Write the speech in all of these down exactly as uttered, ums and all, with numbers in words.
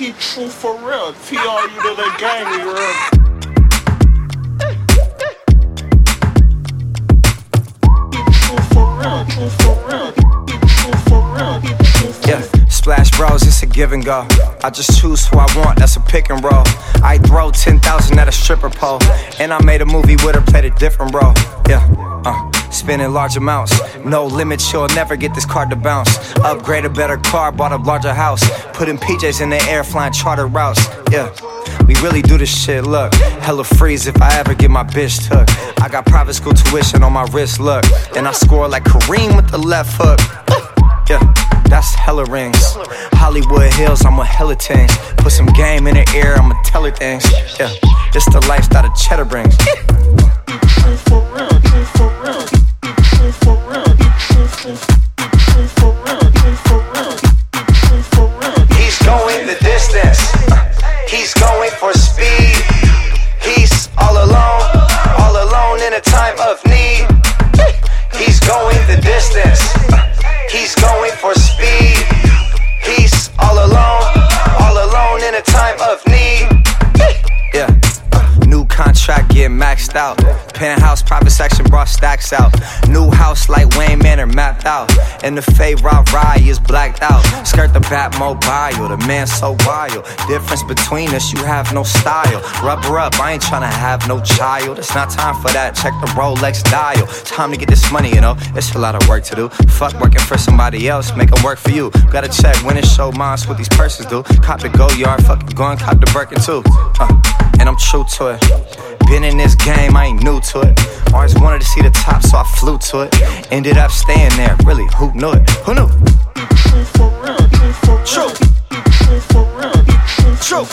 keep true for real. T R you to the gang, you real. Yeah, Splash Bros, it's a give and go. I just choose who I want, that's a pick and roll. I throw ten thousand at a stripper pole, and I made a movie with her, played a different role. Yeah, uh, spending large amounts, no limit, you'll never get this card to bounce. Upgrade a better car, bought a larger house, putting P Js in the air, flying charter routes. Yeah, we really do this shit, look. Hella freeze if I ever get my bitch took. I got private school tuition on my wrist, look. And I score like Kareem with the left hook. Yeah, that's hella rings. Hollywood Hills, I'm a hella things. Put some game in the air, I'ma tell her things. Yeah, this the lifestyle that cheddar brings. He's going the distance. He's going for speed. He's all alone, all alone in a time of need. He's going the distance. He's going for speed. He's all alone, all alone in a time of need. Yeah, new contract getting maxed out. Penthouse, private section, brought stacks out. New house like Wayne Manor mapped out. And the Faye Rah Rah is blacked out. Skirt the Batmobile, the man so wild. Difference between us, you have no style. Rub her up, I ain't tryna have no child. It's not time for that, check the Rolex dial. Time to get this money, you know, it's a lot of work to do. Fuck working for somebody else, make them work for you. Gotta check when it show mines what these purses do. Cop the go yard, fuck it, go and cop the Birkin too. uh, And I'm true to it. Been in this game, I ain't new to it. Always wanted to see the top, so I flew to it. Ended up staying there, really, who knew it? Who knew? True. True.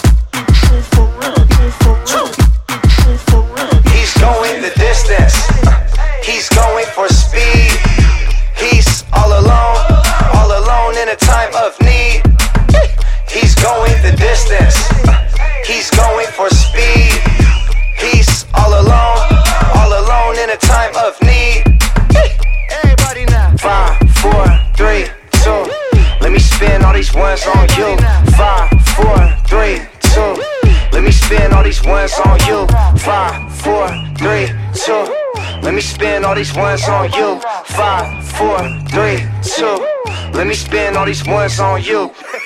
True. He's going the distance. He's going for speed. He's all alone, all alone in a time of need. He's going the distance. He's going for speed. He's all alone, all alone in a time of need. Everybody now. Five, four, three, two. Let me spin all these ones on you. Five, four, three, two. Let me spin all these ones on you. Five, four, three, two. Let me spin all these ones on you. Five, four, three, two. Let me spin all these ones on you.